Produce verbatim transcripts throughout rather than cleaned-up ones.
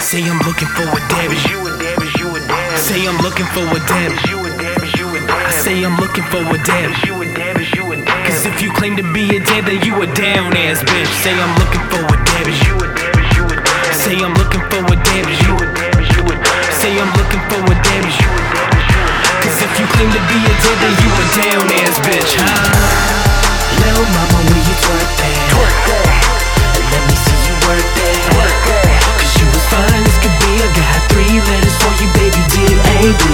Say I'm looking for a Debbie. Say I'm looking for a Debbie. I say I'm looking for a Debbie. Cause if you claim to be a Deb, then you a down ass bitch. Say I'm looking for a Debbie. Say I'm looking for a Debbie. Say I'm looking for a Debbie. Cause if you claim to be a Deb, then you a down ass bitch, huh? Lil' mama, will you twerk that? Twerk that. Let me see you work that. Work that. Cause you as fine as could be. I got three letters for you, baby, D A B.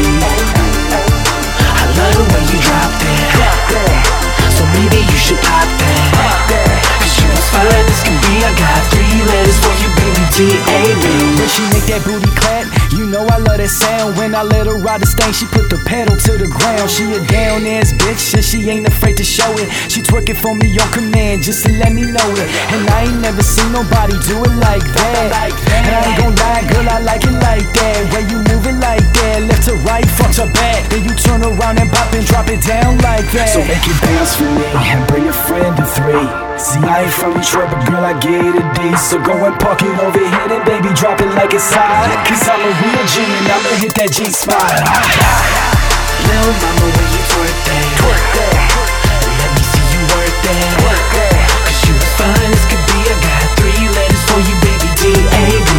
I love the way you drop that. Drop that. So maybe you should pop that. Pop that. Cause you as fine as can be. I got three letters for you, baby, D A B. When she make that booty clap, you know I love that sound. When I let her ride the stain, she put the pedal to the ground. She a down ass bitch and she ain't afraid to show it. She twerking for me on command just to let me know it. And I ain't never seen nobody do it like that. And I ain't gon' lie, girl, I like it like that. When you move it like that, left to right, front to back, then you turn around and pop and drop it down like that. So make it bounce for me and bring a friend of three. See, I ain't from Detroit, but girl, I get a D. So go and park it over here, then baby, drop it like it's hot. Cause I'm a real G and I'ma hit that G spot. Lil' mama, will you twerk that? Twerk that. Let me see you work that. Work that. Cause you as fine as could be. I got three letters for you, baby, D A B.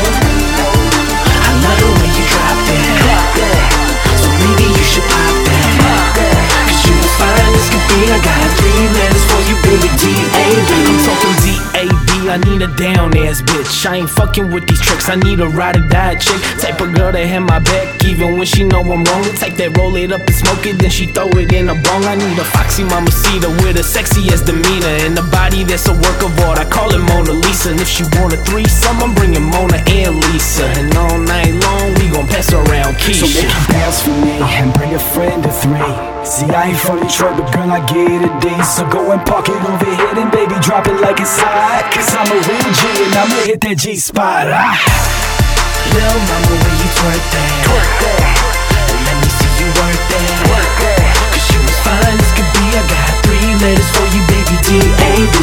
I love the way you drop that. Drop that. So maybe you should pop that. Pop that. Cause you as fine as could be. I got three letters for you, baby, D A B. I'm talking D A B. I need a down ass bitch. I ain't fucking with these tricks. I need a ride or die chick. Type of girl that have my back even when she know I'm wrong. The type that roll it up and smoke it, then she throw it in a bong. I need a foxy mamacita with a sexiest demeanor and a body that's a work of art. I call it Mona Lisa. And if she want a threesome, I'm bringing Mona and Lisa. And all night long we gon' pass around Keisha. So make it bounce for me and bring a friend of three. See, I ain't from Detroit, but girl, I get a D. So go and park it over here, then baby, drop it like it's hot. Cause I'm a real G and I'ma hit that G spot. Ah. Lil' mama, will you twerk that? Twerk that. Let me see you work that. Work that. Cause you as fine as could be. I got three letters for you, baby, D A B.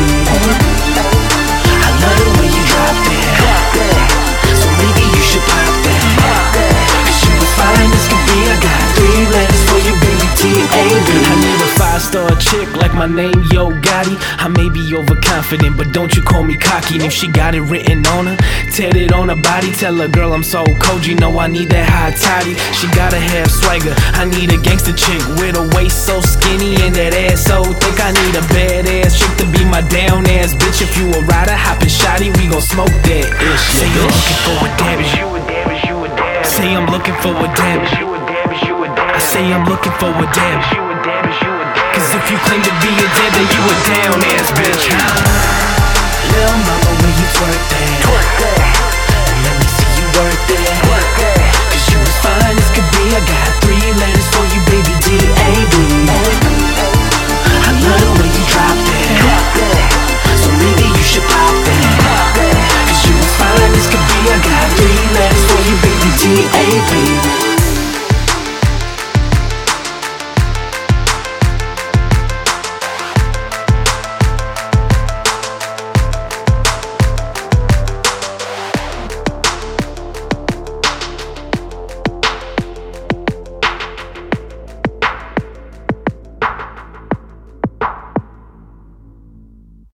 I love the way you drop that. Drop that. So maybe you should pop that. Pop that. Cause you as fine as could be. I got three letters for you, baby, D A B. I need a five-star chick like my name, Yo Gotti. I may be overconfident, but don't you call me cocky. And if she got it written on her, tat it on her body. Tell her, girl, I'm so cold, you know I need that high toddy. She gotta have swagger. I need a gangster chick with a waist so skinny and that ass so thick. I need a badass chick to be my down ass bitch. If you a rider, hoppin' shotty, we gon' smoke that ish. Say I'm looking for a Debbie. Say I'm looking for a Debbie. I say I'm looking for a Debbie. Cause if you claim to be a Deb, then you a down ass bitch, huh? Lil' mama, will you twerk that? Twerk that. Let me see you work that. Work that. Cause you as fine as could be. I got three